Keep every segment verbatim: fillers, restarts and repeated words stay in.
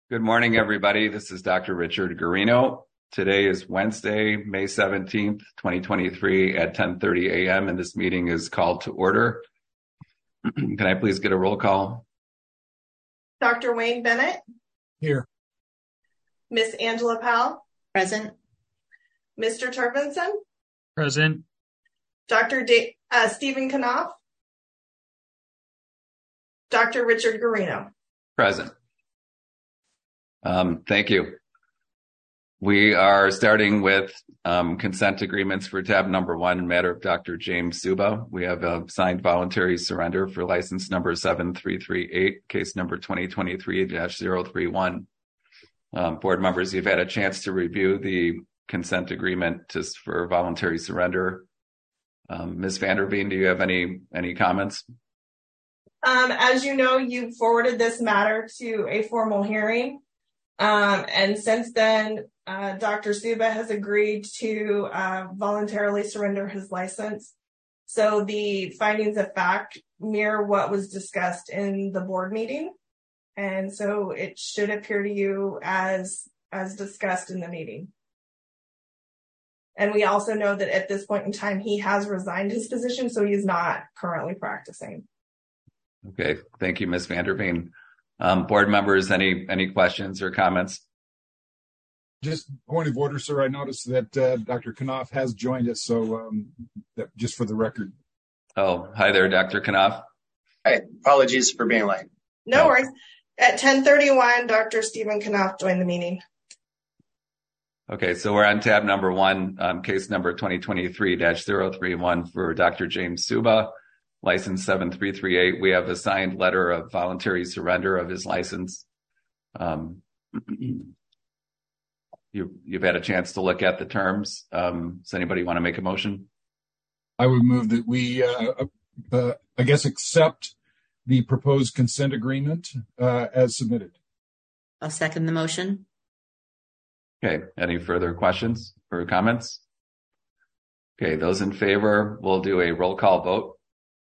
Good morning, everybody. This is Doctor Richard Garino. Today is Wednesday, May seventeenth, twenty twenty-three at ten thirty a.m. and this meeting is called to order. Can I please get a roll call? Doctor Wayne Bennett. Here. Miss Angela Powell. Present. Mister Turbenson. Present. Doctor Da- uh, Stephen Knopf. Doctor Richard Garino. Present. Um, thank you. We are starting with um, consent agreements for tab number one, matter of Doctor James Suba. We have a signed voluntary surrender for license number seven three three eight, case number twenty twenty-three dash zero three one. Um, board members, you've had a chance to review the consent agreement just for voluntary surrender. Um, Miz Vanderveen, do you have any any comments? Um, as you know, you forwarded this matter to a formal hearing. Um, and since then, uh, Doctor Suba has agreed to uh, voluntarily surrender his license. So the findings of fact mirror what was discussed in the board meeting. And so it should appear to you as, as discussed in the meeting. And we also know that at this point in time, he has resigned his position, so he's not currently practicing. Okay, thank you, Miz Vanderveen. Um, board members, any any questions or comments? Just point of order, sir. I noticed that uh, Doctor Knopf has joined us, so um, that, just for the record. Oh, hi there, Doctor Knopf. Hi, apologies for being late. No Oh. worries. At ten thirty-one, Doctor Stephen Knopf joined the meeting. Okay, so we're on tab number one, um, case number twenty twenty-three dash zero three one for Doctor James Suba, license seven three three eight. We have a signed letter of voluntary surrender of his license. Um, you, you've had a chance to look at the terms. Um, does anybody want to make a motion? I would move that we, uh, uh, I guess, accept the proposed consent agreement uh, as submitted. I'll second the motion. Okay, any further questions or comments? Okay, those in favor, we'll do a roll call vote.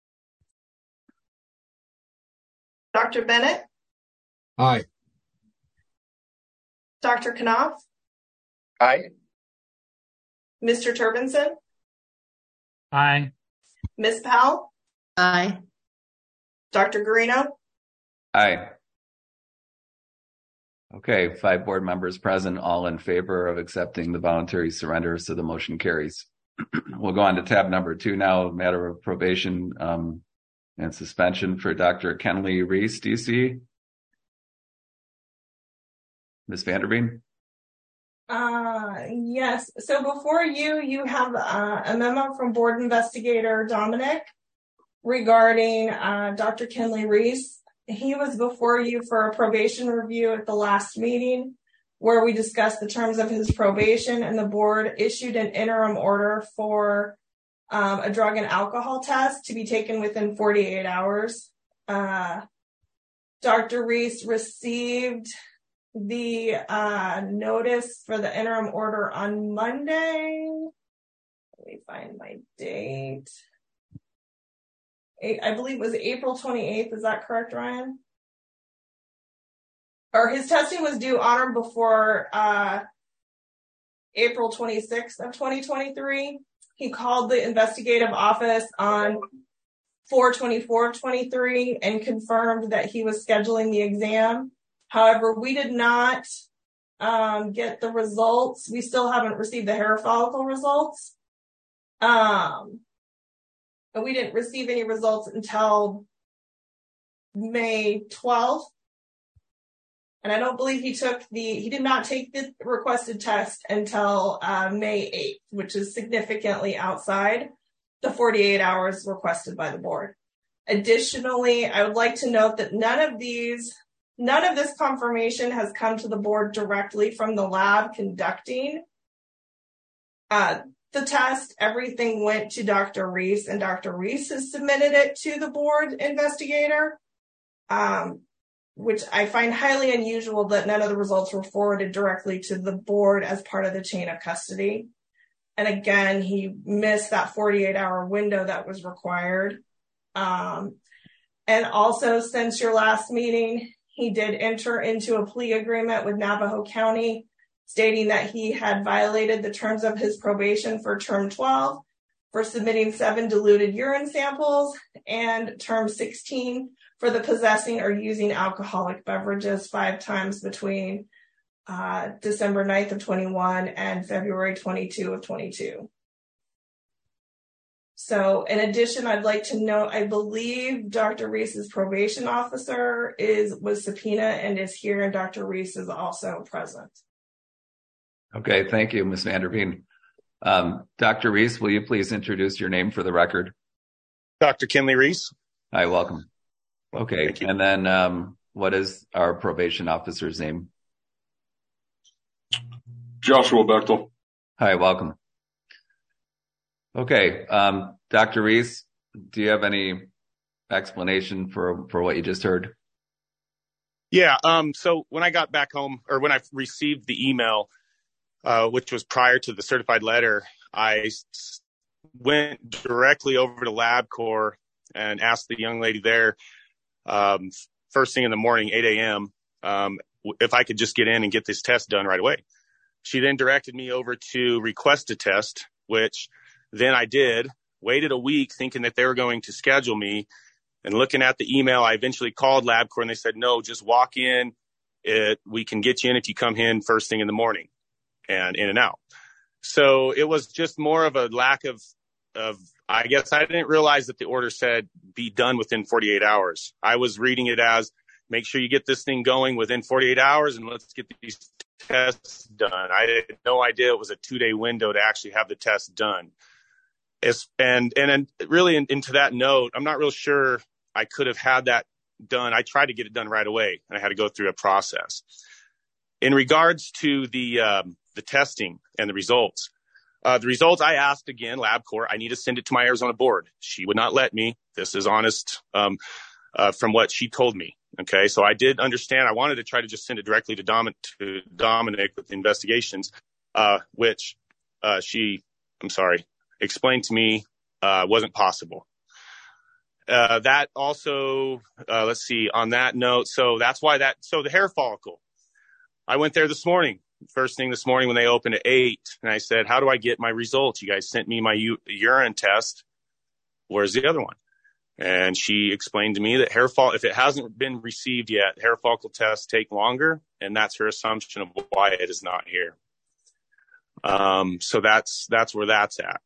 Doctor Bennett. Aye. Doctor Knopf. Aye. Mister Turbenson. Aye. Miz Powell. Aye. Doctor Garino. Aye. Okay, five board members present, all in favor of accepting the voluntary surrender, so the motion carries. We'll go on to tab number two now, matter of probation um, and suspension for Doctor Kenley Reese, D C. Miz Vanderveen? Uh, yes. So before you, you have uh, a memo from board investigator Dominic regarding uh, Doctor Kenley Reese. He was before you for a probation review at the last meeting where we discussed the terms of his probation, and the board issued an interim order for um, a drug and alcohol test to be taken within forty-eight hours. Uh, Doctor Reese received the uh, notice for the interim order on Monday. Let me find my date. I believe it was April twenty-eighth. Is that correct, Ryan? Or his testing was due on or before uh, April twenty-sixth of twenty twenty-three. He called the investigative office on four twenty-four twenty-three and confirmed that he was scheduling the exam. However, we did not um, get the results. We still haven't received the hair follicle results. Um, But we didn't receive any results until May twelfth. And I don't believe he took the, he did not take the requested test until uh, May eighth, which is significantly outside the forty-eight hours requested by the board. Additionally, I would like to note that none of these, none of this confirmation has come to the board directly from the lab conducting uh, the test. Everything went to Doctor Reese, and Doctor Reese has submitted it to the board investigator, um, which I find highly unusual that none of the results were forwarded directly to the board as part of the chain of custody. And again, he missed that forty-eight hour window that was required. Um, and also, since your last meeting, he did enter into a plea agreement with Navajo County, stating that he had violated the terms of his probation for term twelve for submitting seven diluted urine samples, and term sixteen for the possessing or using alcoholic beverages five times between uh, December ninth of twenty-one and February twenty-second of twenty-two. So in addition, I'd like to note, I believe Doctor Reese's probation officer is was subpoenaed and is here, and Doctor Reese is also present. Okay, thank you, Miz Vanderveen. Um, Doctor Reese, will you please introduce your name for the record? Doctor Kinley Reese. Hi, welcome. Okay, Thank you. And then um, what is our probation officer's name? Joshua Bechtel. Hi, welcome. Okay, um, Doctor Reese, do you have any explanation for, for what you just heard? Yeah, um, so when I got back home, or when I received the email, uh, which was prior to the certified letter, I s- went directly over to LabCorp and asked the young lady there, um, first thing in the morning, eight a.m., um, if I could just get in and get this test done right away. She then directed me over to request a test, which then I did, waited a week thinking that they were going to schedule me. And looking at the email, I eventually called LabCorp and they said, no, just walk in. It, we can get you in if you come in first thing in the morning, and in and out. So it was just more of a lack of, of, I guess I didn't realize that the order said be done within forty-eight hours. I was reading it as make sure you get this thing going within forty-eight hours and let's get these tests done. I had no idea it was a two day window to actually have the test done. It's, and, and really in, into that note, I'm not real sure I could have had that done. I tried to get it done right away and I had to go through a process. In regards to the, um, the testing and the results, uh, the results I asked again, LabCorp, I need to send it to my Arizona board. She would not let me. This is honest, um, uh, from what she told me. Okay. So I did understand. I wanted to try to just send it directly to Dominic, to Dominic with the investigations, uh, which, uh, she, I'm sorry, explained to me, uh, wasn't possible. Uh, that also, uh, let's see, on that note, so that's why that, so the hair follicle, I went there this morning, first thing this morning when they opened at eight, and I said, how do I get my results? You guys sent me my u- urine test. Where's the other one? And she explained to me that hair fall, if it hasn't been received yet, hair follicle tests take longer, and that's her assumption of why it is not here. Um, so that's, that's where that's at.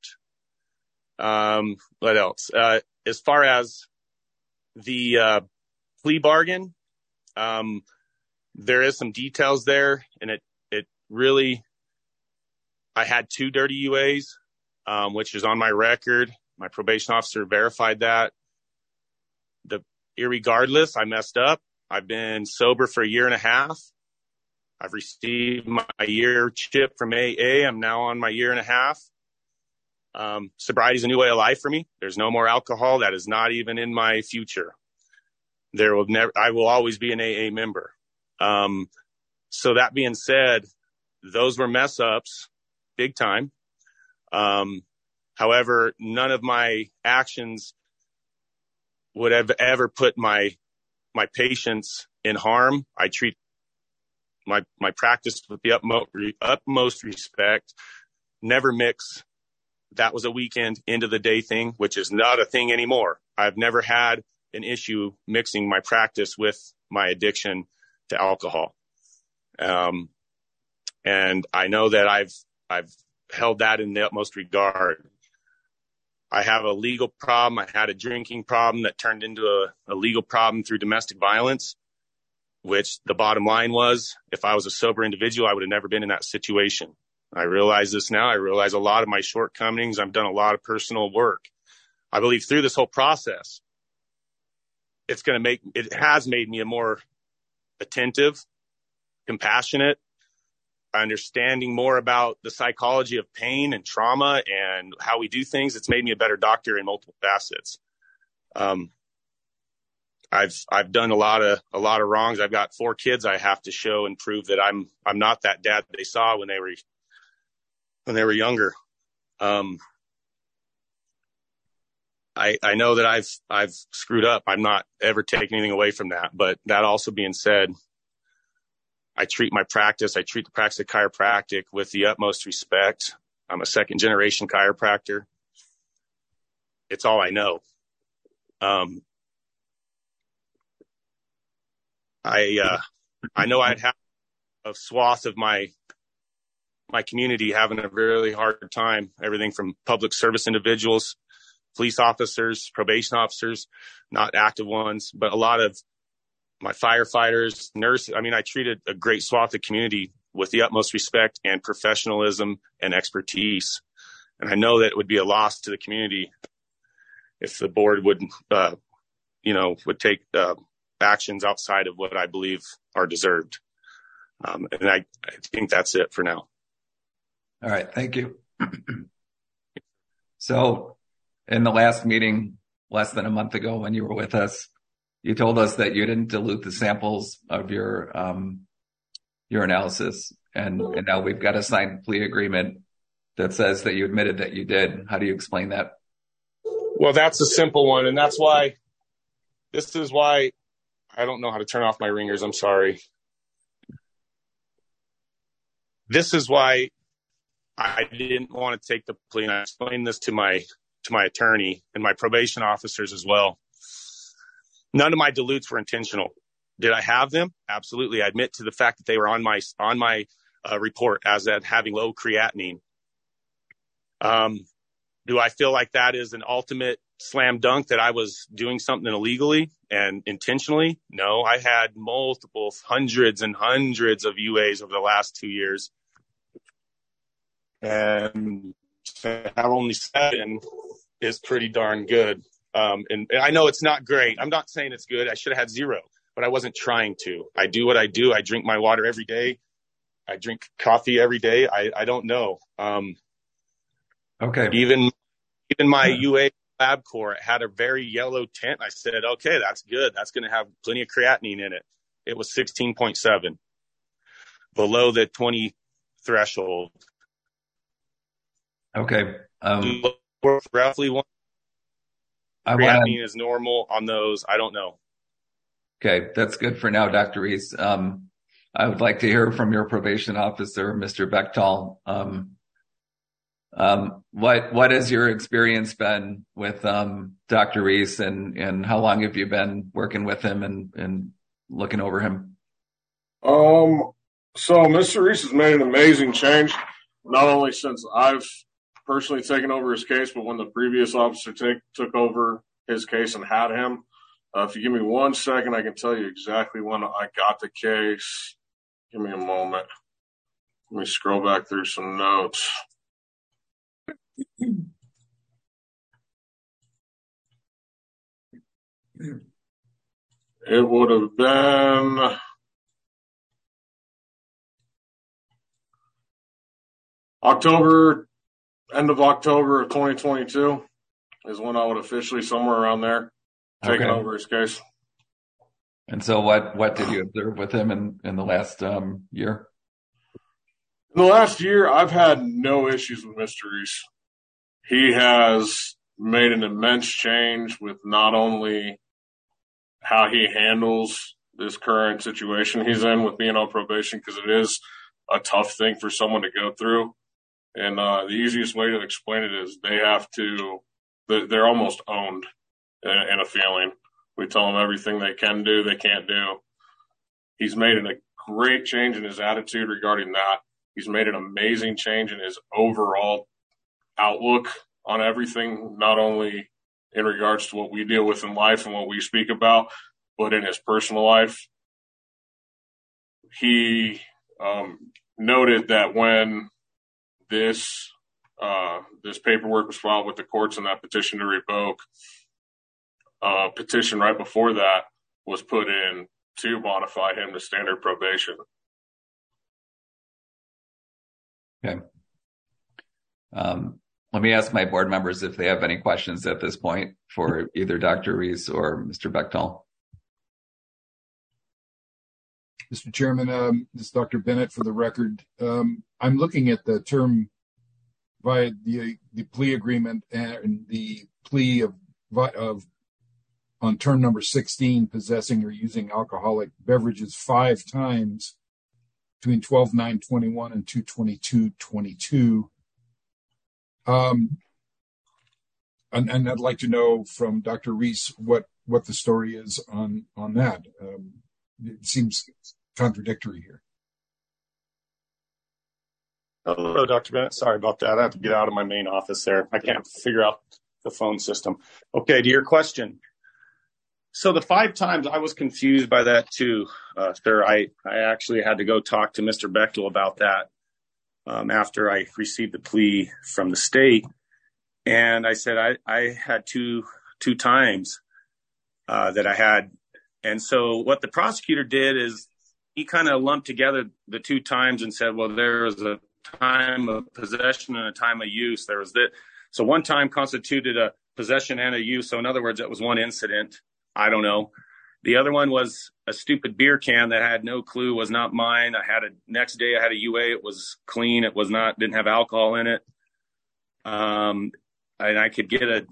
Um, what else? Uh, as far as the, uh, plea bargain, um, there is some details there, and it, it really, I had two dirty U As, um, which is on my record. My probation officer verified that. The, irregardless, I messed up. I've been sober for a year and a half. I've received my year chip from A A. I'm now on my year and a half. Um, sobriety is a new way of life for me. There's no more alcohol. That is not even in my future. There will never, I will always be an A A member. Um, so that being said, those were mess ups, big time. Um, however, none of my actions would have ever put my, my patients in harm. I treat my, my practice with the utmost, utmost respect, never mix. That was a weekend into the day thing, which is not a thing anymore. I've never had an issue mixing my practice with my addiction to alcohol. Um, and I know that I've, I've held that in the utmost regard. I have a legal problem. I had a drinking problem that turned into a, a legal problem through domestic violence, which the bottom line was, if I was a sober individual, I would have never been in that situation. I realize this now. I realize a lot of my shortcomings. I've done a lot of personal work. I believe through this whole process, it's going to make, it has made me a more attentive, compassionate, understanding more about the psychology of pain and trauma and how we do things. It's made me a better doctor in multiple facets. Um, I've, I've done a lot of, a lot of wrongs. I've got four kids I have to show and prove that I'm, I'm not that dad that they saw when they were, when they were younger. Um, I, I know that I've I've screwed up. I'm not ever taking anything away from that. But that also being said, I treat my practice, I treat the practice of chiropractic with the utmost respect. I'm a second generation chiropractor. It's all I know. Um, I uh, I know I'd have a swath of my my community having a really hard time. Everything from public service individuals, police officers, probation officers, not active ones, but a lot of my firefighters, nurses. I mean, I treated a great swath of community with the utmost respect and professionalism and expertise. And I know that it would be a loss to the community if the board would, uh, you know, would take uh, actions outside of what I believe are deserved. Um, and I, I think that's it for now. All right. Thank you. So in the last meeting, less than a month ago when you were with us, you told us that you didn't dilute the samples of your um, your analysis. And, and now we've got a signed plea agreement that says that you admitted that you did. How do you explain that? Well, that's a simple one. And that's why, this is why I don't know how to turn off my ringers. I'm sorry. This is why I didn't want to take the plea. And I explained this to my, to my attorney and my probation officers as well. None of my dilutes were intentional. Did I have them? Absolutely. I admit to the fact that they were on my, on my uh, report as that having low creatinine. Um, do I feel like that is an ultimate slam dunk that I was doing something illegally and intentionally? No, I had multiple hundreds and hundreds of U As over the last two years. And to have only seven is pretty darn good. Um, and, and I know it's not great. I'm not saying it's good. I should have had zero, but I wasn't trying to. I do what I do. I drink my water every day. I drink coffee every day. I, I don't know. Um, okay. Even, even my U A LabCorp had a very yellow tint. I said, okay, that's good. That's going to have plenty of creatinine in it. It was sixteen point seven, below the twenty threshold. Okay. Um, roughly one. I creatinine wanna... is normal on those. I don't know. Okay, that's good for now, Doctor Reese. Um, I would like to hear from your probation officer, Mister Bechtel. Um, um, what what has your experience been with um, Doctor Reese, and and how long have you been working with him and and looking over him? Um, so Mister Reese has made an amazing change, not only since I've personally taken over his case, but when the previous officer take, took over his case and had him. Uh, if you give me one second, I can tell you exactly when I got the case. Give me a moment. Let me scroll back through some notes. It would have been October, end of October of twenty twenty-two is when I would officially, somewhere around there, taking Okay. over his case. And so what, what did you observe with him in, in the last um, year? In the last year, I've had no issues with Mister Reese. He has made an immense change with not only how he handles this current situation he's in with being on probation, because it is a tough thing for someone to go through. And uh, the easiest way to explain it is they have to, they're almost owned in, in a feeling. We tell them everything they can do, they can't do. He's made a great change in his attitude regarding that. He's made an amazing change in his overall outlook on everything, not only in regards to what we deal with in life and what we speak about, but in his personal life. He um, noted that when this uh, this paperwork was filed with the courts and that petition to revoke, uh, petition right before that was put in to modify him to standard probation. Okay. Um, let me ask my board members if they have any questions at this point for either Doctor Reese or Mister Bechtel. Mister Chairman, um, this is Doctor Bennett for the record. Um, I'm looking at the term via the, the plea agreement and the plea of of on term number sixteen, possessing or using alcoholic beverages five times between twelve nine twenty-one and two twenty-two twenty-two. Um, and, and I'd like to know from Doctor Reese what, what the story is on, on that. Um, it seems contradictory here. Hello, Doctor Bennett. Sorry about that. I have to get out of my main office there. I can't figure out the phone system. Okay, to your question. So the five times, I was confused by that too, uh, sir. I, I actually had to go talk to Mister Bechtel about that um, after I received the plea from the state. And I said I, I had two two times uh, that I had. And so what the prosecutor did is he kind of lumped together the two times and said, well, there was a time of possession and a time of use. There was that. So one time constituted a possession and a use. So in other words, it was one incident. I don't know. The other one was a stupid beer can that I had no clue was not mine. I had a next day I had a U A. It was clean. It was not, didn't have alcohol in it. Um, and I could get a,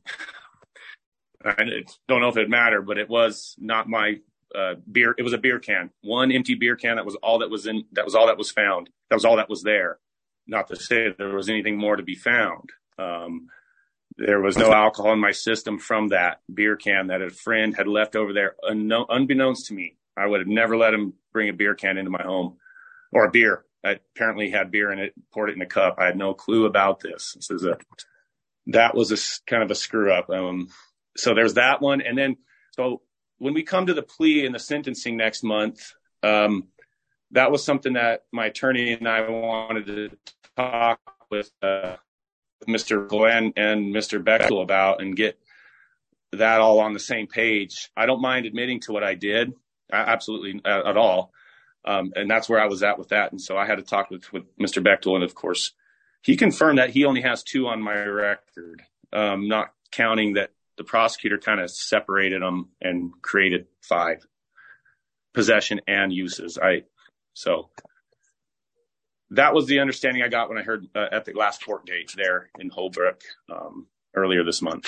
I don't know if it mattered, but it was not my uh, beer. It was a beer can, one empty beer can. That was all that was in, that was all that was found. That was all that was there. Not to say that there was anything more to be found. Um, There was no alcohol in my system from that beer can that a friend had left over there, unknown, unbeknownst to me. I would have never let him bring a beer can into my home, or a beer. I apparently had beer in it, poured it in a cup. I had no clue about this. This is a, that was a kind of a screw up. Um, so there's that one. And then, so when we come to the plea and the sentencing next month, um, that was something that my attorney and I wanted to talk with, uh, Mister Glenn and Mister Bechtel about and get that all on the same page. I don't mind admitting to what I did, absolutely uh, at all. Um, and that's where I was at with that. And so I had to talk with, with Mister Bechtel. And of course, he confirmed that he only has two on my record, um, not counting that the prosecutor kind of separated them and created five, possession and uses. I, so that was the understanding I got when I heard uh, at the last court date there in Holbrook um, earlier this month.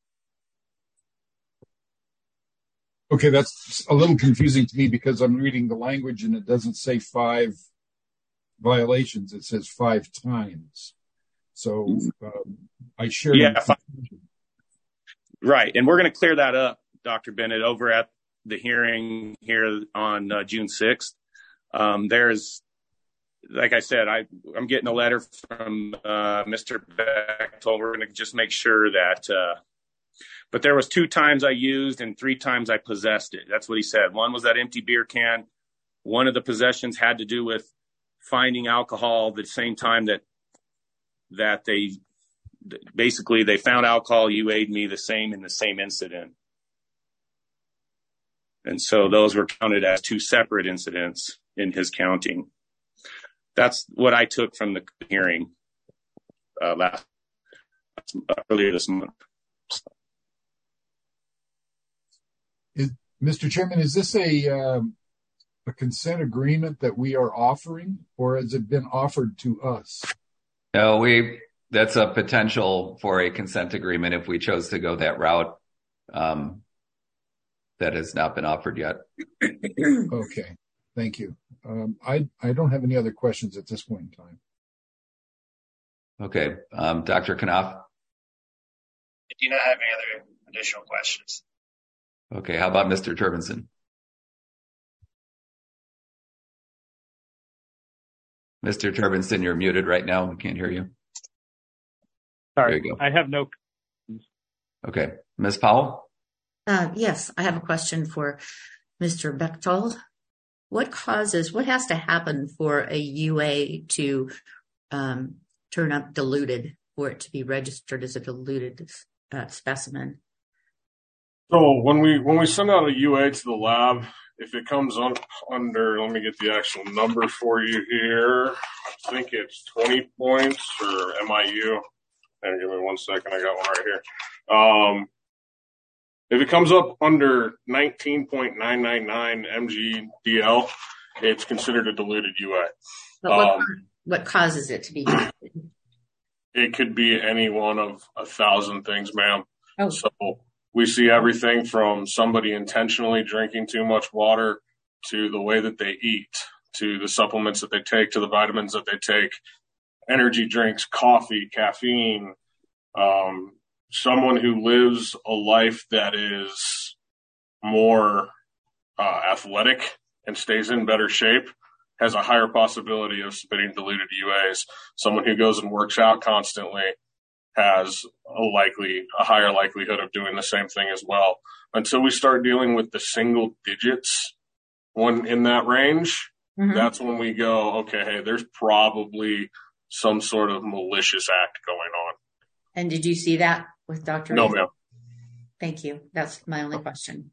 Okay, that's a little confusing to me because I'm reading the language and it doesn't say five violations. It says five times. So um, I share. Yeah, five. Right. And we're going to clear that up, Doctor Bennett, over at the hearing here on uh, June sixth. Um, there's, like I said, I, I'm getting a letter from uh, Mister Bechtel. We're going to just make sure that, uh, but there was two times I used and three times I possessed it. That's what he said. One was that empty beer can. One of the possessions had to do with finding alcohol the same time that, that they, basically they found alcohol, U A'd me the same in the same incident. And so those were counted as two separate incidents in his counting. That's what I took from the hearing uh, last uh, earlier this month. Is, Mister Chairman, is this a um, a consent agreement that we are offering, or has it been offered to us? No, we. That's a potential for a consent agreement if we chose to go that route. Um, that has not been offered yet. Okay. Thank you. Um, I, I don't have any other questions at this point in time. Okay. Um, Doctor Knopf? I do not have any other additional questions. Okay. How about Mister Turbenson? Mister Turbenson, you're muted right now. We can't hear you. Sorry, there you go. I have no. Okay. Miz Powell? Uh, yes, I have a question for Mister Bechtel. What causes, what has to happen for a U A to um, turn up diluted, for it to be registered as a diluted uh, specimen? So when we when we send out a U A to the lab, if it comes up under, let me get the actual number for you here. I think it's twenty points or M I U. And give me one second. I got one right here. Um, if it comes up under nineteen point nine nine nine M G D L, it's considered a diluted U A. But what, Um, what causes it to be diluted? It could be any one of a thousand things, ma'am. Oh. So We see everything from somebody intentionally drinking too much water to the way that they eat, to the supplements that they take, to the vitamins that they take, energy drinks, coffee, caffeine. Um, someone who lives a life that is more uh, athletic and stays in better shape has a higher possibility of submitting diluted U As. Someone who goes and works out constantly has a likely, a higher likelihood of doing the same thing as well. Until we start dealing with the single digits when in that range, mm-hmm. that's when we go, okay, hey, there's probably some sort of malicious act going on. And did you see that with Doctor No, Reese? ma'am. Thank you. That's my only question.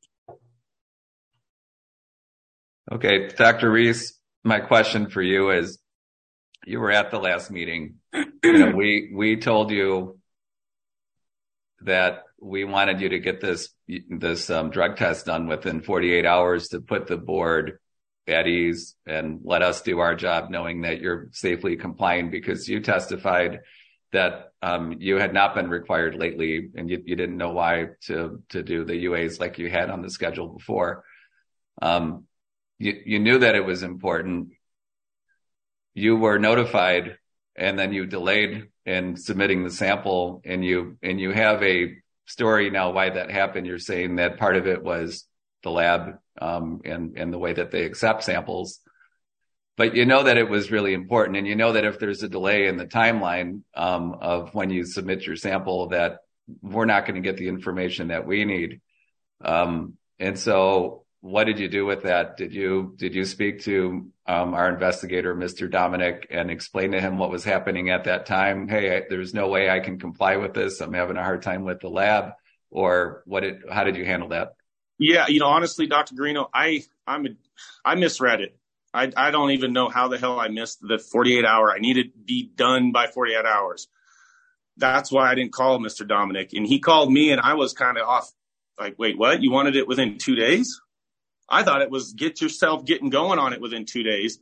Okay, Doctor Reese, my question for you is, you were at the last meeting. You know, we, we told you that we wanted you to get this, this um, drug test done within forty-eight hours to put the board at ease and let us do our job knowing that you're safely complying, because you testified that um, you had not been required lately and you, you didn't know why to, to do the U As like you had on the schedule before. Um, you, you knew that it was important. You were notified, and then you delayed in submitting the sample, and you, and you have a story now why that happened. You're saying that part of it was the lab, um, and, and the way that they accept samples, but you know that it was really important. And you know that if there's a delay in the timeline, um, of when you submit your sample, that we're not going to get the information that we need. Um, and so what did you do with that? Did you, did you speak to, um, our investigator, Mister Dominic, and explain to him what was happening at that time? Hey, I, there's no way I can comply with this. I'm having a hard time with the lab. Or what did, how did you handle that? Yeah, you know, honestly, Doctor Greeno, I, I'm, a, I misread it. I, I don't even know how the hell I missed the forty-eight hour. I needed to be done by forty-eight hours. That's why I didn't call Mister Dominic, and he called me, and I was kind of off. Like, wait, what? You wanted it within two days? I thought it was get yourself getting going on it within two days.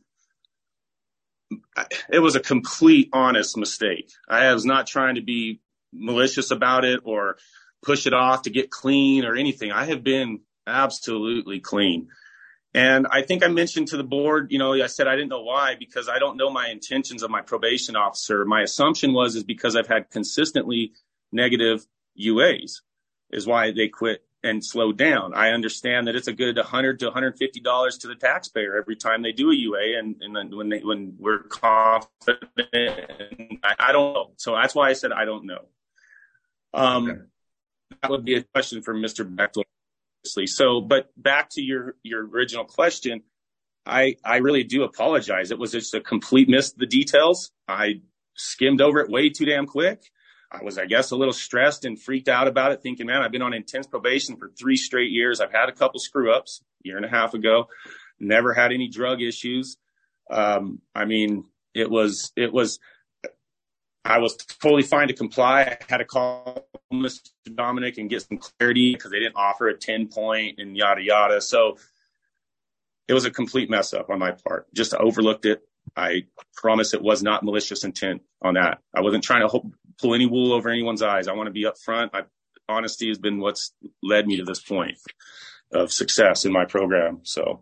It was a complete honest mistake. I was not trying to be malicious about it or push it off to get clean or anything. I have been absolutely clean. And I think I mentioned to the board, you know, I said I didn't know why, because I don't know my intentions of my probation officer. My assumption was is because I've had consistently negative U As is why they quit and slowed down. I understand that it's a good one hundred to one hundred fifty dollars to the taxpayer every time they do a U A, and, and then when they when we're confident, I, I don't know. So that's why I said I don't know. Um, okay. That would be a question for Mister Bechtel. So, but back to your, your original question, I, I really do apologize. It was just a complete miss of the details. I skimmed over it way too damn quick. I was, I guess, a little stressed and freaked out about it, thinking, man, I've been on intense probation for three straight years. I've had a couple screw ups a year and a half ago, never had any drug issues. Um, I mean, it was, it was, I was totally fine to comply. I had to call Mister Dominic and get some clarity because they didn't offer a ten point and yada, yada. So it was a complete mess up on my part. Just overlooked it. I promise it was not malicious intent on that. I wasn't trying to hope, pull any wool over anyone's eyes. I want to be upfront. I, honesty has been what's led me to this point of success in my program. So.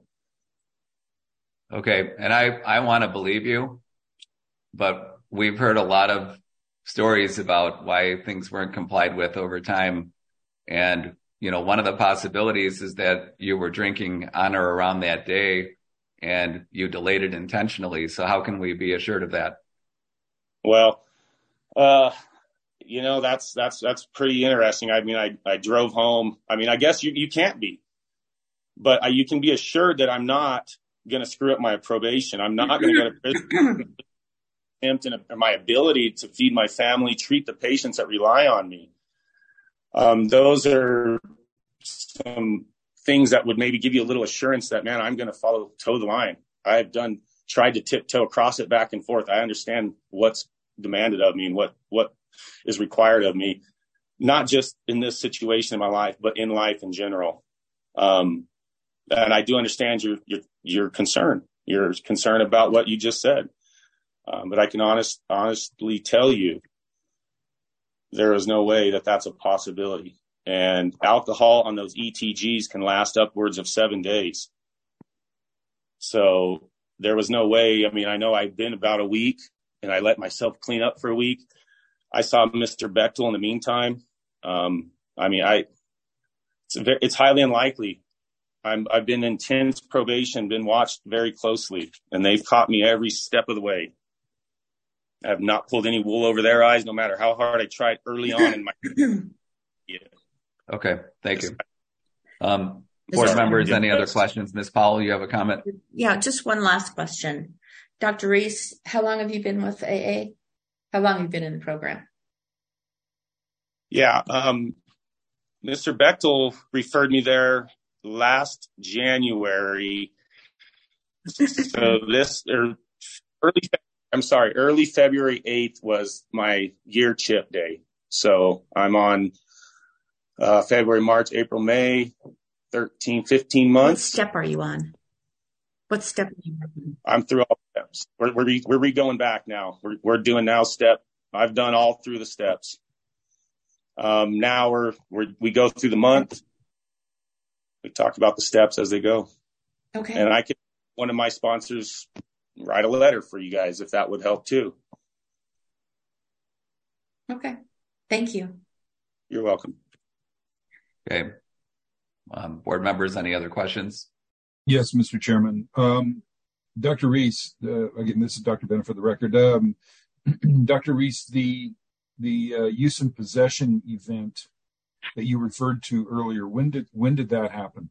Okay. And I, I want to believe you, but we've heard a lot of stories about why things weren't complied with over time. And, you know, one of the possibilities is that you were drinking on or around that day and you delayed it intentionally. So how can we be assured of that? Well, uh, you know, that's, that's, that's pretty interesting. I mean, I, I drove home. I mean, I guess you, you can't be, but I, you can be assured that I'm not going to screw up my probation. I'm not going to go to prison. And my ability to feed my family, treat the patients that rely on me. Um, those are some things that would maybe give you a little assurance that, man, I'm going to follow, toe the line. I've done, tried to tiptoe across it back and forth. I understand what's demanded of me and what, what is required of me, not just in this situation in my life, but in life in general. Um, and I do understand your, your, your concern, your concern about what you just said. Um, but I can honest, honestly tell you, there is no way that that's a possibility. and alcohol on those E T Gs can last upwards of seven days. So there was no way. I mean, I know I've been about a week and I let myself clean up for a week. I saw Mister Bechtel in the meantime. Um, I mean, I, it's, very, it's highly unlikely. I'm, I've been in intense probation, been watched very closely, and they've caught me every step of the way. I have not pulled any wool over their eyes, no matter how hard I tried early on in my. Yeah. Okay, thank you. Um, board members, any other questions? Miz Powell, you have a comment? Yeah, just one last question. Doctor Reese, how long have you been with A A? How long have you been in the program? Yeah, um, Mister Bechtel referred me there last January. So this or early, I'm sorry, early February eighth was my year chip day. So I'm on uh, February, March, April, May, thirteen, fifteen months. What step are you on? What step are you on? I'm through all steps. We're we're, re- we're re-going back now. We're we're doing now step. I've done all through the steps. Um, now we're we're we go through the month. We talk about the steps as they go. Okay. And I can one of my sponsors write a letter for you guys if that would help too. Okay. Thank you. You're welcome. Okay. Um, board members, any other questions? Yes, Mister Chairman. Um, Doctor Reese, uh, again, this is Doctor Bennett for the record. Um, Doctor Reese, the the uh, use and possession event that you referred to earlier, when did when did that happen?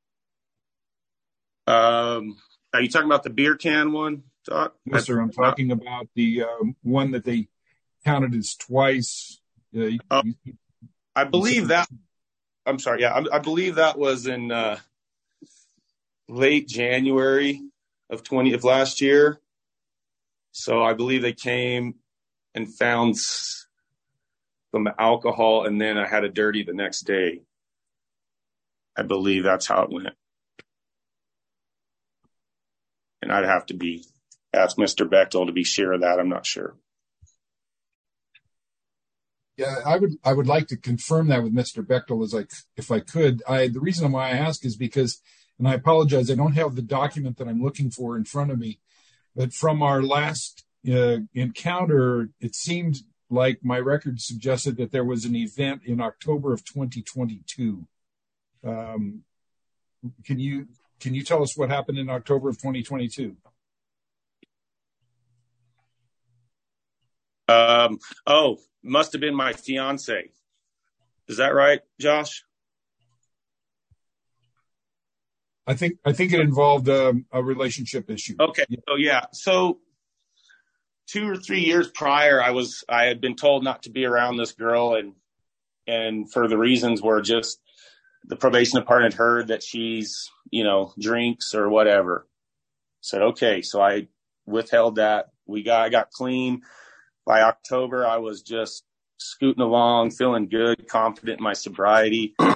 Um, are you talking about the beer can one, Doc? Yes, sir. I'm talking about the um, one that they counted as twice. Uh, uh, you, you, I believe that. I'm sorry. Yeah, I, I believe that was in uh, late January of twenty of last year. So I believe they came and found some alcohol, and then I had a dirty the next day. I believe that's how it went. And I'd have to be ask Mister Bechtel to be sure of that. I'm not sure. Yeah, I would I would like to confirm that with Mister Bechtel as I if I could. I the reason why I ask is because, and I apologize, I don't have the document that I'm looking for in front of me, but from our last uh, encounter, it seemed like my record suggested that there was an event in October of twenty twenty-two. Um, can you can you tell us what happened in October of twenty twenty-two? Um. Oh, must have been my fiance. Is that right, Josh? I think I think it involved um, a relationship issue. Okay. Yeah. So yeah. So two or three years prior, I was I had been told not to be around this girl, and and for the reasons were just the probation department had heard that she's, you know, drinks or whatever. Said okay. So I withheld that. We got I got clean. By October, I was just scooting along, feeling good, confident in my sobriety. Uh,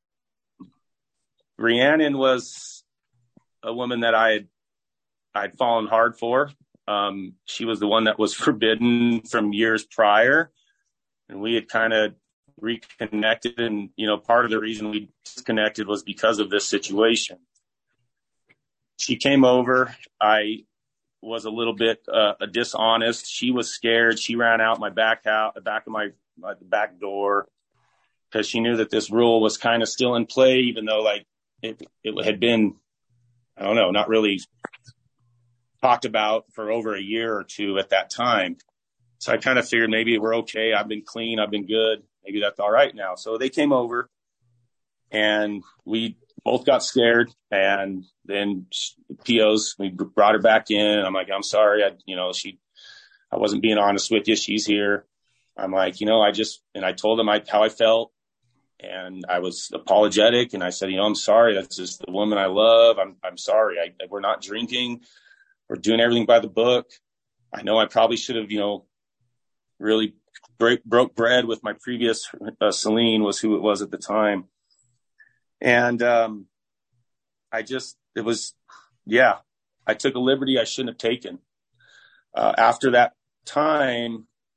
Rhiannon was a woman that I had I'd fallen hard for. Um, she was the one that was forbidden from years prior, and we had kind of reconnected. And you know, part of the reason we disconnected was because of this situation. She came over. I was a little bit uh, dishonest. She was scared. She ran out my back out the back of my, my the back door because she knew that this rule was kind of still in play, even though like it it had been, I don't know, not really talked about for over a year or two at that time. So I kind of figured maybe we're okay. I've been clean. I've been good. Maybe that's all right now. So they came over and we both got scared, and then P Os, we brought her back in. I'm like, I'm sorry. I, you know, she, I wasn't being honest with you. She's here. I'm like, you know, I just, and I told them I, how I felt, and I was apologetic. And I said, you know, I'm sorry. That's just the woman I love. I'm, I'm sorry. I, we're not drinking. We're doing everything by the book. I know I probably should have, you know, really break, broke bread with my previous, uh, Celine was who it was at the time. And um, I just, it was, yeah, I took a liberty I shouldn't have taken. Uh, after that time,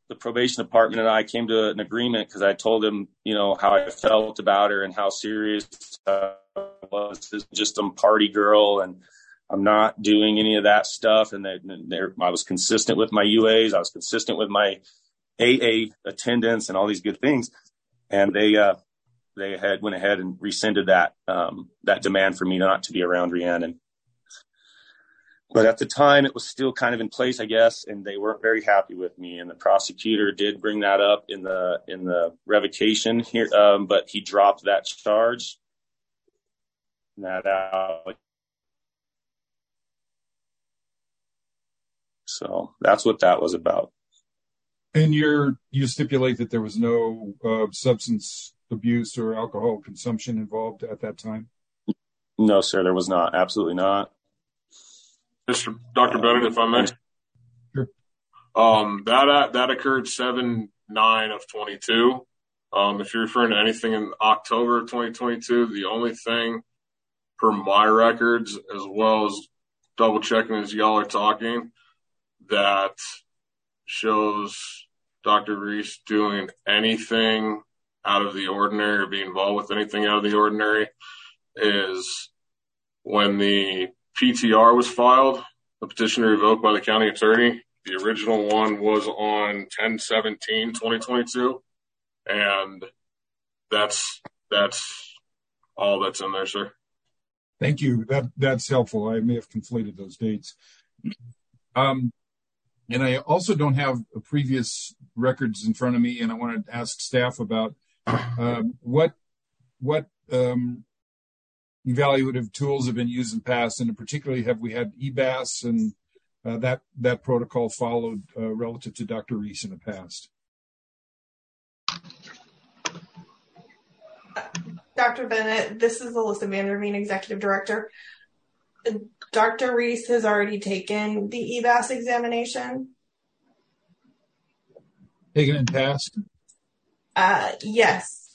the probation department and I came to an agreement because I told him, you know, how I felt about her and how serious I was. This just some party girl, and I'm not doing any of that stuff. And they, I was consistent with my U As. I was consistent with my A A attendance and all these good things. And they, uh, they had went ahead and rescinded that, um, that demand for me not to be around Rhiannon. But at the time it was still kind of in place, I guess, and they weren't very happy with me. And the prosecutor did bring that up in the, in the revocation here. Um, but he dropped that charge. That out. So that's what that was about. And you're, you stipulate that there was no uh, substance abuse or alcohol consumption involved at that time? No, sir, there was not. Absolutely not. Mister Doctor Bennett, if I may. Sure. Um, that, uh, that occurred seven nine of twenty-two. Um, if you're referring to anything in October of twenty twenty-two, the only thing per my records, as well as double checking as y'all are talking, that shows Doctor Reese doing anything out of the ordinary or being involved with anything out of the ordinary is when the P T R was filed, the petition revoked by the county attorney. The original one was on ten seventeen twenty twenty-two, and that's that's all that's in there, sir. Thank you. That that's helpful. I may have conflated those dates. Um, and I also don't have previous records in front of me, and I want to ask staff about um, what what um, evaluative tools have been used in the past, and particularly have we had E B A S and uh, that that protocol followed uh, relative to Doctor Reese in the past? Doctor Bennett, this is Alyssa Vanderveen, Executive Director. Doctor Reese has already taken the E B A S examination. Taken and passed? Uh, yes.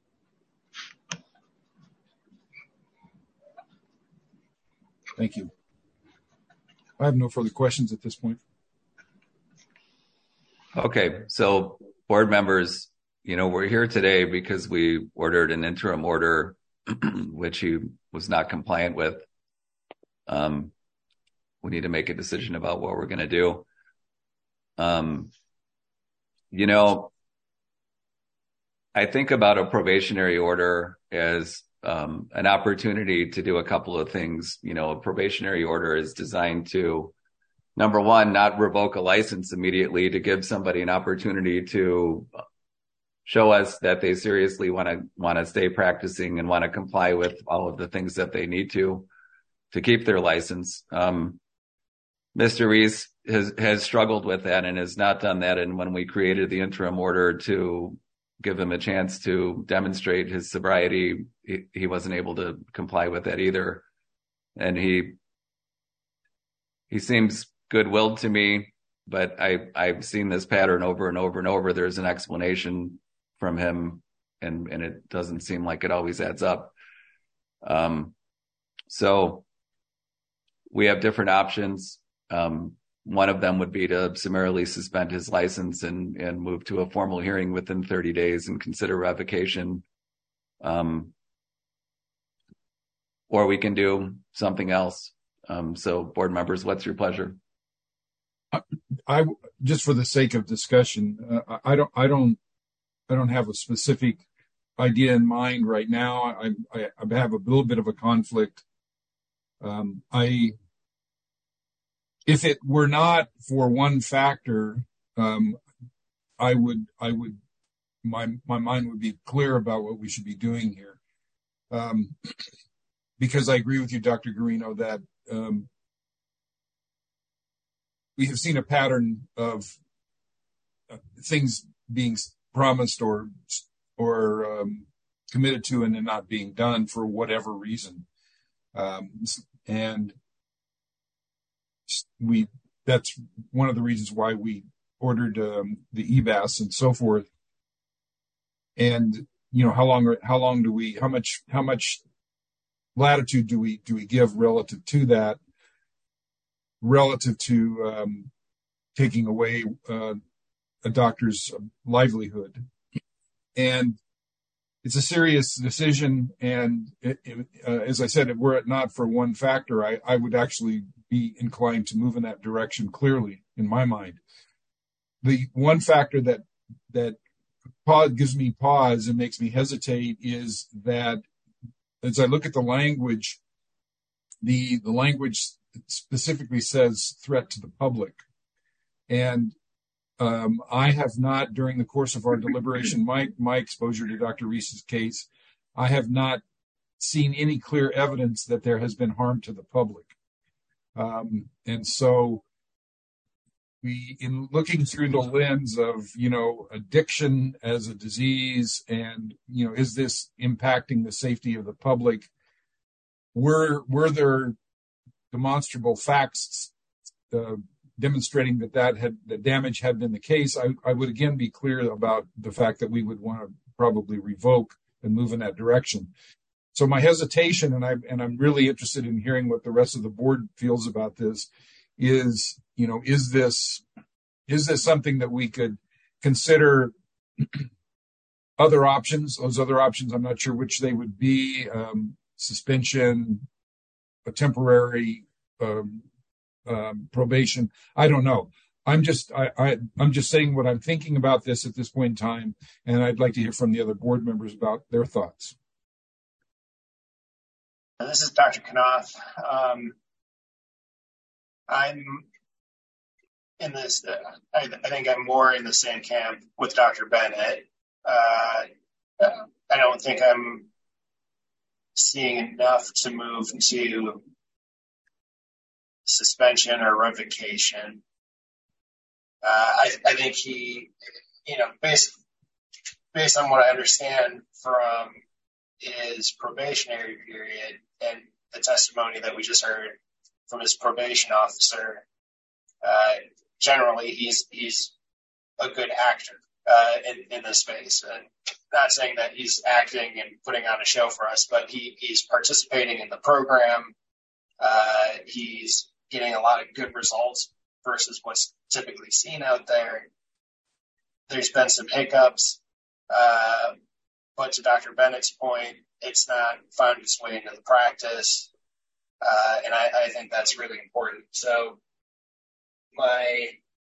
Thank you. I have no further questions at this point. Okay, so board members, you know, we're here today because we ordered an interim order, which he was not compliant with. Um, we need to make a decision about what we're going to do. Um, you know, I think about a probationary order as um, an opportunity to do a couple of things. You know, a probationary order is designed to, number one, not revoke a license immediately, to give somebody an opportunity to show us that they seriously want to want to stay practicing and want to comply with all of the things that they need to to keep their license. Um, Mister Reese has has struggled with that and has not done that. And when we created the interim order to give him a chance to demonstrate his sobriety, he, he wasn't able to comply with that either. And he he seems good-willed to me, but I I've seen this pattern over and over and over. There's an explanation from him, and and it doesn't seem like it always adds up. Um, so we have different options. Um, one of them would be to summarily suspend his license and and move to a formal hearing within thirty days and consider revocation. Um, or we can do something else. Um, so board members, what's your pleasure? I, I just for the sake of discussion, uh, I don't I don't I don't have a specific idea in mind right now. I, I, I have a little bit of a conflict. Um, I, if it were not for one factor, um, I would, I would, my, my mind would be clear about what we should be doing here. Um, because I agree with you, Doctor Guarino, that, um, we have seen a pattern of uh, things being promised or or um, committed to and then not being done for whatever reason, um, and we that's one of the reasons why we ordered um, the E B A S and so forth. And you know, how long how long do we how much how much latitude do we do we give relative to that, relative to um, taking away uh, a doctor's livelihood. And it's a serious decision. And it, it, uh, as I said, were it not for one factor, I, I would actually be inclined to move in that direction clearly in my mind. The one factor that, that pause, gives me pause and makes me hesitate is that as I look at the language, the, the language specifically says threat to the public. And Um, I have not, during the course of our deliberation, my, my exposure to Doctor Reese's case, I have not seen any clear evidence that there has been harm to the public. Um, and so we, in looking through the lens of, you know, addiction as a disease and, you know, is this impacting the safety of the public? Were, were there demonstrable facts, uh, demonstrating that that had the damage had been the case, I, I would again be clear about the fact that we would want to probably revoke and move in that direction. So my hesitation, and I and I'm really interested in hearing what the rest of the board feels about this, is you know is this is this something that we could consider other options? Those other options, I'm not sure which they would be. Um, suspension, a temporary. Um, Um, probation. I don't know. I'm just, I, I, I'm just saying what I'm thinking about this at this point in time, and I'd like to hear from the other board members about their thoughts. This is Doctor Knopf. Um, I'm in this. Uh, I, I think I'm more in the same camp with Doctor Bennett. Uh, I don't think I'm seeing enough to move to suspension or revocation. Uh, I, I think he, you know, based, based on what I understand from his probationary period and the testimony that we just heard from his probation officer, uh, generally he's, he's a good actor, uh, in, in this space. And not saying that he's acting and putting on a show for us, but he, he's participating in the program. Uh, he's getting a lot of good results versus what's typically seen out there. There's been some hiccups, uh, but to Doctor Bennett's point, it's not found its way into the practice, uh, and I, I think that's really important. So my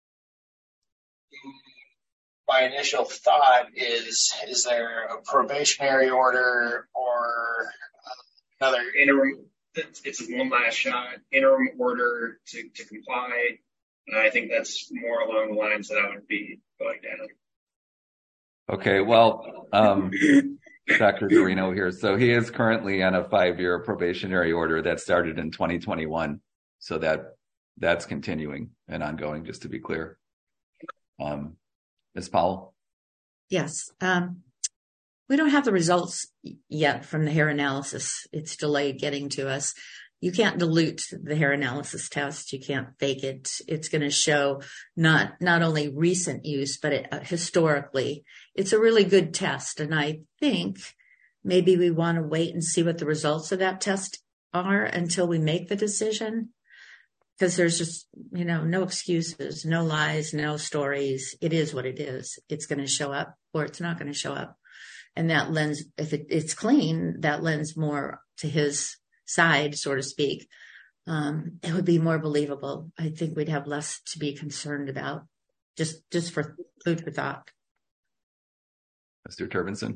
my initial thought is, is there a probationary order or another interim? It's a one last shot interim order to, to comply. And I think that's more along the lines that I would be going down. Okay, well, um, Doctor Dorino here. So he is currently on a five-year probationary order that started in twenty twenty-one. So that that's continuing and ongoing, just to be clear. Um, Miz Powell? Yes. Um, we don't have the results yet from the hair analysis. It's delayed getting to us. You can't dilute the hair analysis test. You can't fake it. It's going to show not, not only recent use, but it, uh, historically. It's a really good test. And I think maybe we want to wait and see what the results of that test are until we make the decision. Because there's just, you know, no excuses, no lies, no stories. It is what it is. It's going to show up or it's not going to show up. And that lends, if it, it's clean, that lends more to his side, so to speak. Um, it would be more believable. I think we'd have less to be concerned about, just just for food for thought. Mister Turbenson?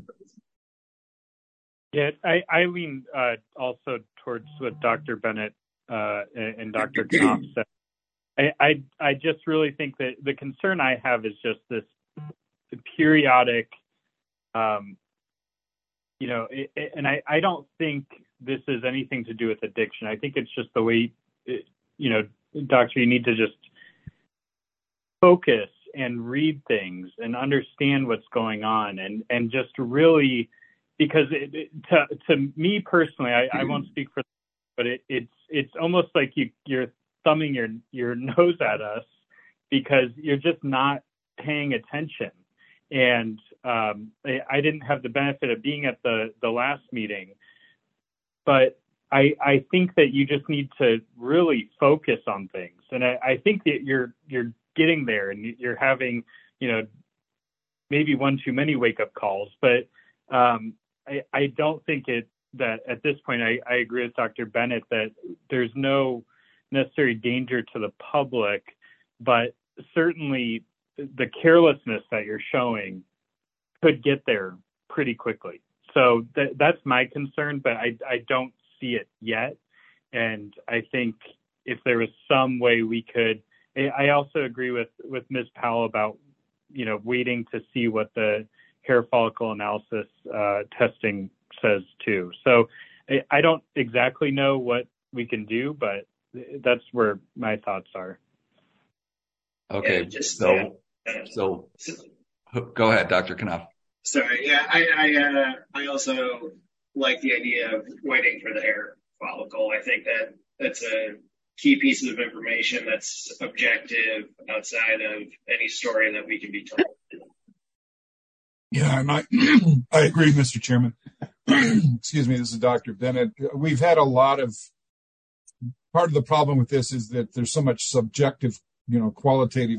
Yeah, I, I lean uh, also towards what Doctor Bennett uh, and, and Doctor Knopf said. I, I I just really think that the concern I have is just this periodic, um, you know, it, it, and I, I don't think this is anything to do with addiction. I think it's just the way, it, you know, doctor, you need to just focus and read things and understand what's going on and, and just really, because it, it, to, to me personally, I, I won't speak for, but it, it's, it's almost like you, you're thumbing your, your nose at us because you're just not paying attention. And um, I, I didn't have the benefit of being at the, the last meeting, but I, I think that you just need to really focus on things. And I, I think that you're, you're getting there and you're having you know, maybe one too many wake up calls. But um, I, I don't think it that at this point, I, I agree with Doctor Bennett that there's no necessary danger to the public, but certainly the carelessness that you're showing could get there pretty quickly. So th- that's my concern, but I, I don't see it yet. And I think if there was some way we could, I also agree with, with Miz Powell about, you know, waiting to see what the hair follicle analysis uh, testing says too. So I, I don't exactly know what we can do, but that's where my thoughts are. Okay. Yeah, just, so, uh, so go ahead, Doctor Knopf. Sorry. Yeah. I, I, uh, I also like the idea of waiting for the hair follicle. I think that that's a key piece of information that's objective outside of any story that we can be told. Yeah, and I, I agree, Mister Chairman. Excuse me, this is Doctor Bennett. We've had a lot of, part of the problem with this is that there's so much subjective, you know, qualitative,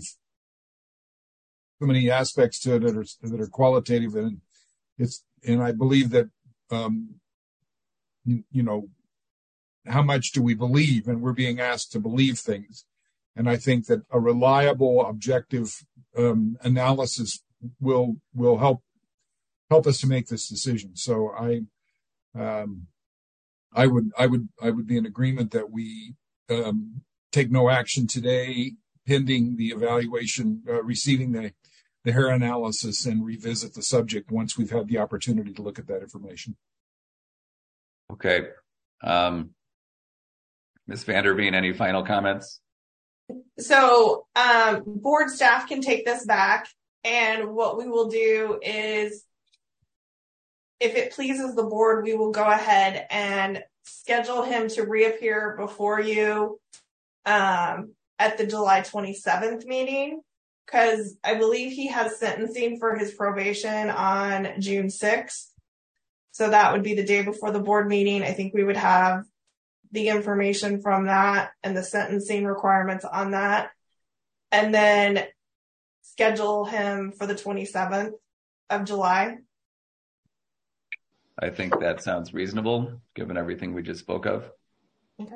so many aspects to it that are, that are qualitative, and it's, and I believe that, um, you, you know, how much do we believe? And we're being asked to believe things. And I think that a reliable, objective um, analysis will will help help us to make this decision. So I um, I would I would I would be in agreement that we um, take no action today, pending the evaluation, uh, receiving the the hair analysis, and revisit the subject once we've had the opportunity to look at that information. Okay. Um, Miz Vanderveen, any final comments? So um, board staff can take this back, and what we will do is, if it pleases the board, we will go ahead and schedule him to reappear before you um, at the July twenty-seventh meeting, because I believe he has sentencing for his probation on June sixth. So that would be the day before the board meeting. I think we would have the information from that and the sentencing requirements on that, and then schedule him for the twenty-seventh of July. I think that sounds reasonable, given everything we just spoke of. Okay.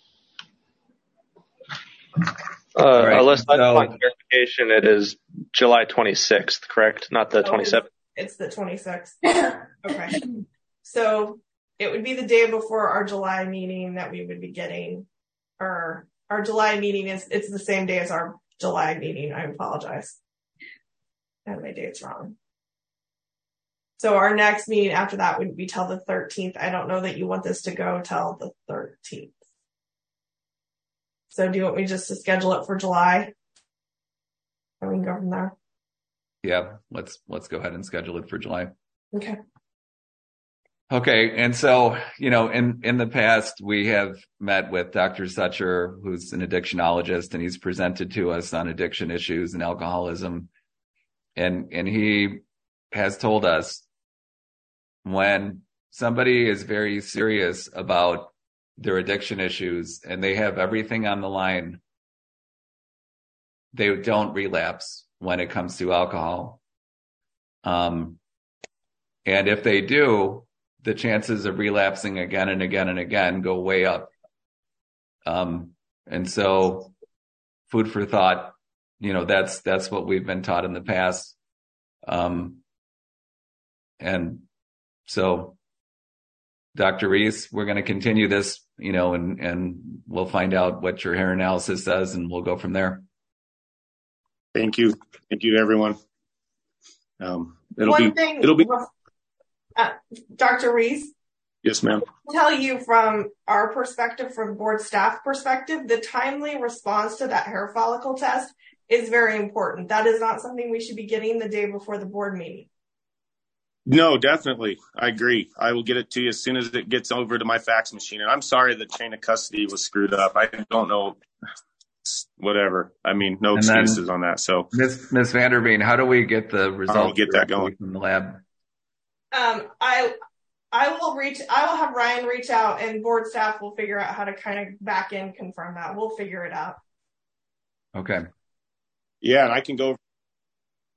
Uh, right, unless I so, find clarification, it is July twenty-sixth, correct? Not the Oh, twenty-seventh. It's the twenty-sixth. Okay. So it would be the day before our July meeting that we would be getting, or our July meeting is, it's the same day as our July meeting. I apologize. I have my dates wrong. So our next meeting after that wouldn't be till the thirteenth. I don't know that you want this to go till the thirteenth. So do you want me just to schedule it for July? And we can go from there. Yeah, let's let's go ahead and schedule it for July. Okay. Okay, and so, you know, in, in the past, we have met with Doctor Sucher, who's an addictionologist, and he's presented to us on addiction issues and alcoholism. And, and he has told us when somebody is very serious about their addiction issues and they have everything on the line, they don't relapse when it comes to alcohol. Um, and if they do, the chances of relapsing again and again and again go way up. Um, and so food for thought, you know, that's, that's what we've been taught in the past. Um, and so Doctor Reese, we're going to continue this, you know, and, and we'll find out what your hair analysis says, and we'll go from there. Thank you. Thank you to everyone. Um, it'll One be, thing, it'll be, uh, Doctor Reese, yes, ma'am. I'll tell you from our perspective, from board staff perspective, the timely response to that hair follicle test is very important. That is not something we should be getting the day before the board meeting. No, definitely. I agree. I will get it to you as soon as it gets over to my fax machine. And I'm sorry the chain of custody was screwed up. I don't know. Whatever. I mean, no And then, excuses on that. So, Miz Miz Vanderveen, how do we get the results I'll get that going from the lab? Um, I, I will reach, I will have Ryan reach out, and board staff will figure out how to kind of back in confirm that. We'll figure it out. Okay. Yeah, and I can go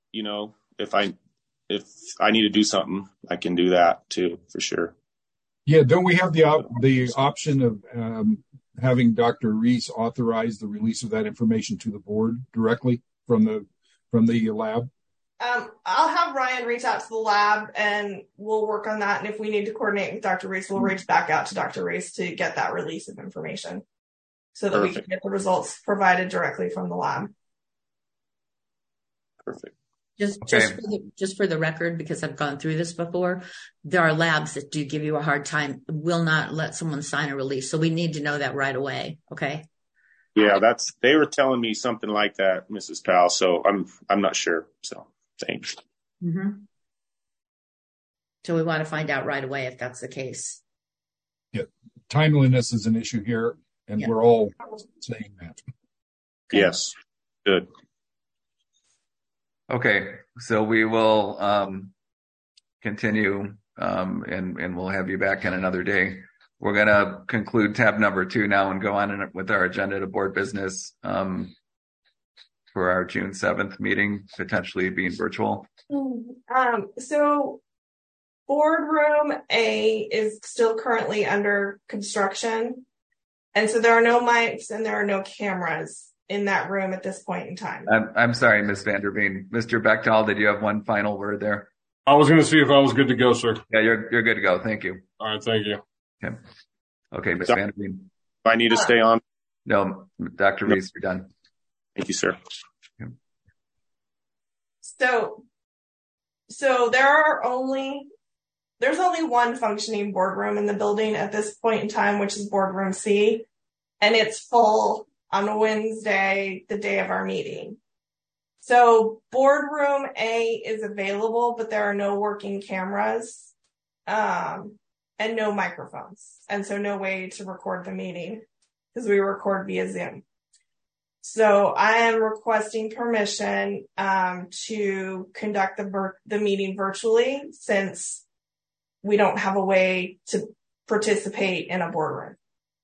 you know, if I, if I need to do something, I can do that too, for sure. Yeah. Don't we have the op- the option of um, having Doctor Reese authorize the release of that information to the board directly from the from the lab? Um, I'll have Ryan reach out to the lab and we'll work on that. And if we need to coordinate with Doctor Reese, we'll reach back out to Doctor Reese to get that release of information so that Perfect. we can get the results provided directly from the lab. Perfect. Just, Okay. just, for the, just for the record, because I've gone through this before, there are labs that do give you a hard time, will not let someone sign a release. So we need to know that right away. Okay. Yeah, that's, they were telling me something like that, Missus Powell. So I'm, I'm not sure. So thanks. Mm-hmm. So we want to find out right away if that's the case. Yeah. Timeliness is an issue here, and Yeah. we're all saying that. Okay. Yes. Good. Okay, so we will um, continue, um, and and we'll have you back in another day. We're going to conclude tab number two now and go on in, with our agenda to board business um, for our June seventh meeting, potentially being virtual. Um, so boardroom A is still currently under construction. And so there are no mics and there are no cameras in that room at this point in time. I'm, I'm sorry, Miz Vanderveen. Mister Bechtel, did you have one final word there? I was going to see if I was good to go, sir. Yeah, you're you're good to go. Thank you. All right, thank you. Okay, okay, Miz So- Vanderveen. If I need to stay on, No, Doctor No. Reese, you're done. thank you, sir. So, so there are only, there's only one functioning boardroom in the building at this point in time, which is boardroom C, and it's full on a Wednesday, the day of our meeting. So boardroom A is available, but there are no working cameras, um, and no microphones. And so no way to record the meeting because we record via Zoom. So I am requesting permission, um, to conduct the vir- the meeting virtually since we don't have a way to participate in a boardroom.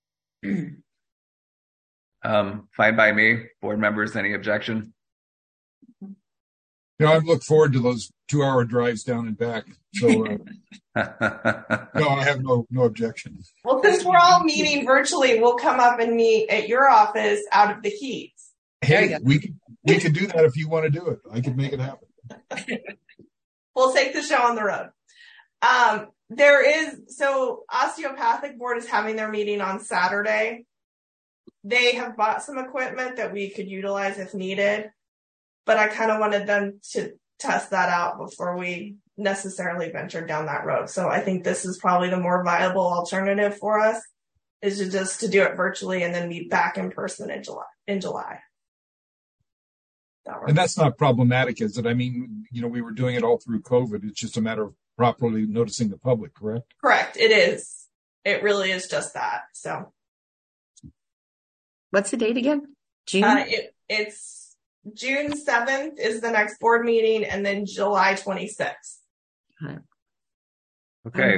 Um, fine by me. Board members, any objection? You know, I look forward to those two-hour drives down and back. So, uh, no, I have no no objection. Well, since we're all meeting virtually, we'll come up and meet at your office out of the heat. Hey, we could we could do that if you want to do it. I could make it happen. We'll take the show on the road. Um, there is, so Osteopathic Board is having their meeting on Saturday. They have bought some equipment that we could utilize if needed, but I kind of wanted them to test that out before we necessarily ventured down that road. So I think this is probably the more viable alternative for us, is to just to do it virtually and then be back in person in July. In July. That And that's not problematic, is it? I mean, you know, we were doing it all through COVID. It's just a matter of properly noticing the public, correct? Correct. It is. It really is just that. So. What's the date again? June? Uh, it, it's June seventh is the next board meeting, and then July twenty-sixth. Okay.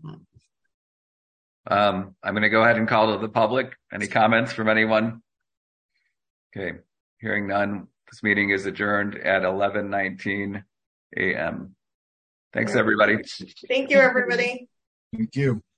Um, I'm going to go ahead and call to the public. Any comments from anyone? Okay. Hearing none. This meeting is adjourned at eleven nineteen a.m. Thanks, everybody. Thank you, everybody. Thank you.